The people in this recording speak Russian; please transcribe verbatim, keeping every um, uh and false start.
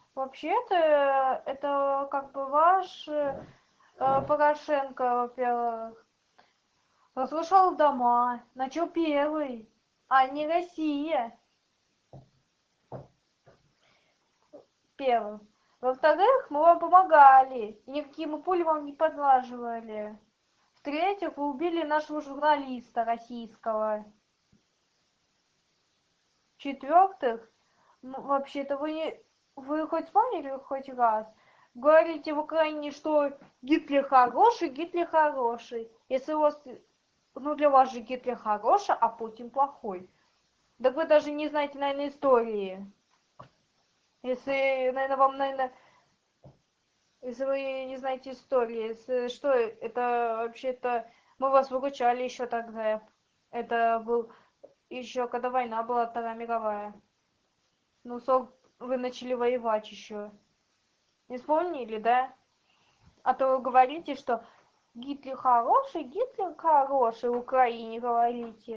Вообще-то, э, это как бы ваш э, э, Порошенко, во-первых, разрушал дома, начал первый, а не Россия первым. Во-вторых, мы вам помогали, и никакие мы пули вам не подлаживали. В-третьих, вы убили нашего журналиста российского. В-четвертых, ну, вообще-то вы не... Вы хоть вспомнили хоть раз? Говорите в Украине, что Гитлер хороший, Гитлер хороший. Если у вас... Ну, для вас же Гитлер хороший, а Путин плохой. Так вы даже не знаете, наверное, истории. Если, наверное, вам, наверное... Если вы не знаете истории, если что, это вообще-то... Мы вас выручали еще тогда. Это был еще когда война была, Вторая мировая. Ну, сок, вы начали воевать еще. Не вспомнили, да? А то вы говорите, что Гитлер хороший, Гитлер хороший, в Украине говорите.